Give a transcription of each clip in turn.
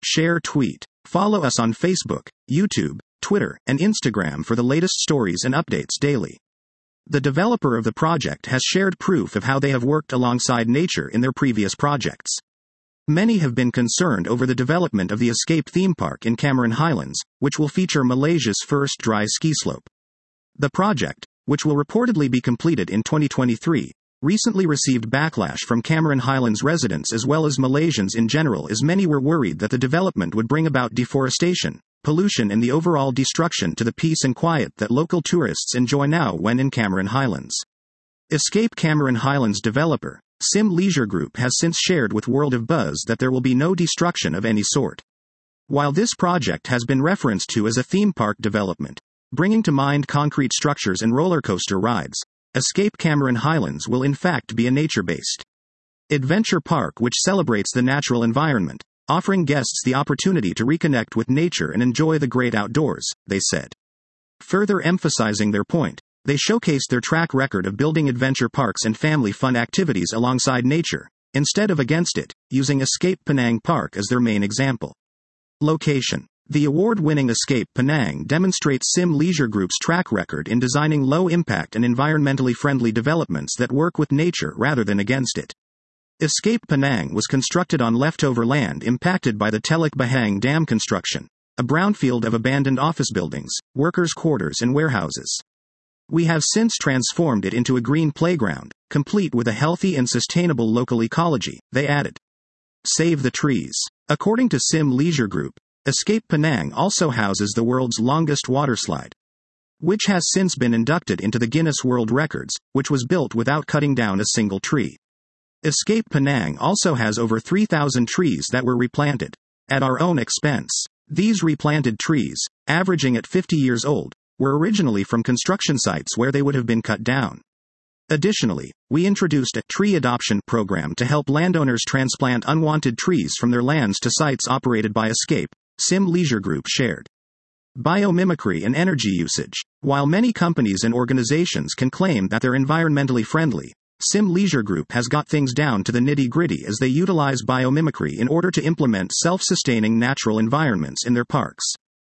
Share tweet. Follow us on Facebook, YouTube, Twitter, and Instagram for the latest stories and updates daily. The developer of the project has shared proof of how they have worked alongside nature in their previous projects. Many have been concerned over the development of the Escape theme park in Cameron Highlands, which will feature Malaysia's first dry ski slope. The project, which will reportedly be completed in 2023, recently received backlash from Cameron Highlands residents as well as Malaysians in general, as many were worried that the development would bring about deforestation, pollution, and the overall destruction to the peace and quiet that local tourists enjoy now when in Cameron Highlands. Escape Cameron Highlands developer, Sim Leisure Group, has since shared with World of Buzz that there will be no destruction of any sort. While this project has been referenced to as a theme park development, bringing to mind concrete structures and roller coaster rides, Escape Cameron Highlands will in fact be a nature-based adventure park which celebrates the natural environment, offering guests the opportunity to reconnect with nature and enjoy the great outdoors, they said. Further emphasizing their point, they showcased their track record of building adventure parks and family fun activities alongside nature, instead of against it, using Escape Penang Park as their main example. Location. The award-winning Escape Penang demonstrates Sim Leisure Group's track record in designing low-impact and environmentally friendly developments that work with nature rather than against it. Escape Penang was constructed on leftover land impacted by the Teluk Bahang Dam construction, a brownfield of abandoned office buildings, workers' quarters and warehouses. We have since transformed it into a green playground, complete with a healthy and sustainable local ecology, they added. Save the trees. According to Sim Leisure Group, Escape Penang also houses the world's longest waterslide, which has since been inducted into the Guinness World Records, which was built without cutting down a single tree. Escape Penang also has over 3,000 trees that were replanted at our own expense. These replanted trees, averaging at 50 years old, were originally from construction sites where they would have been cut down. Additionally, we introduced a tree adoption program to help landowners transplant unwanted trees from their lands to sites operated by Escape, Sim Leisure Group shared. Biomimicry and energy usage. While many companies and organizations can claim that they're environmentally friendly, Sim Leisure Group has got things down to the nitty-gritty as they utilize biomimicry in order to implement self-sustaining natural environments in their parks.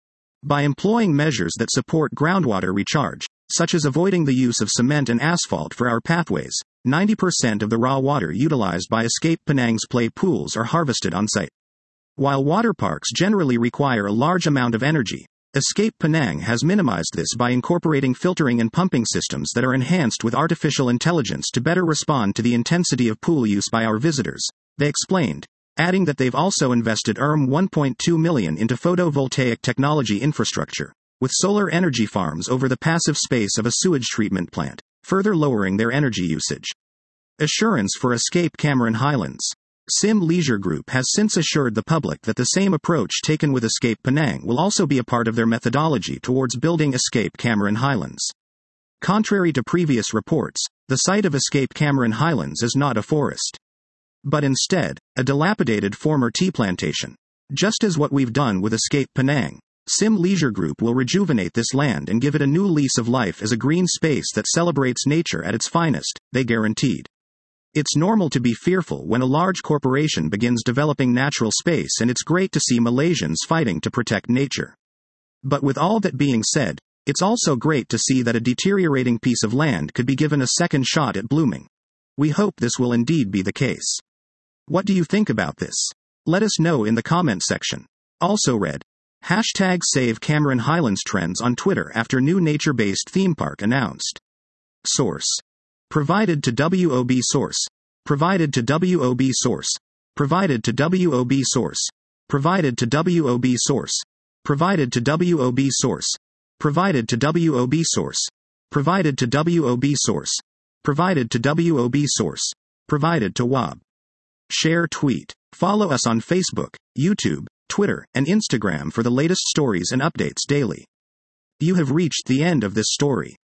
By employing measures that support groundwater recharge, such as avoiding the use of cement and asphalt for our pathways, 90% of the raw water utilized by Escape Penang's play pools are harvested on-site. While water parks generally require a large amount of energy, Escape Penang has minimized this by incorporating filtering and pumping systems that are enhanced with artificial intelligence to better respond to the intensity of pool use by our visitors, they explained, adding that they've also invested $1.2 million into photovoltaic technology infrastructure, with solar energy farms over the passive space of a sewage treatment plant, further lowering their energy usage. Assurance for Escape Cameron Highlands. Sim Leisure Group has since assured the public that the same approach taken with Escape Penang will also be a part of their methodology towards building Escape Cameron Highlands. Contrary to previous reports, the site of Escape Cameron Highlands is not a forest, but instead, a dilapidated former tea plantation. Just as what we've done with Escape Penang, Sim Leisure Group will rejuvenate this land and give it a new lease of life as a green space that celebrates nature at its finest, they guaranteed. It's normal to be fearful when a large corporation begins developing natural space, and it's great to see Malaysians fighting to protect nature. But with all that being said, it's also great to see that a deteriorating piece of land could be given a second shot at blooming. We hope this will indeed be the case. What do you think about this? Let us know in the comment section. Also read, #Save Cameron Highlands trends on Twitter after new nature-based theme park announced. Source. Provided to WOB source. Provided to WOB source. Provided to WOB source. Provided to WOB source. Provided to WOB source. Provided to WOB source. Provided to WOB source. Provided to WOB source. Provided to WOB. Share tweet. Follow us on Facebook, YouTube, Twitter, and Instagram for the latest stories and updates daily. You have reached the end of this story.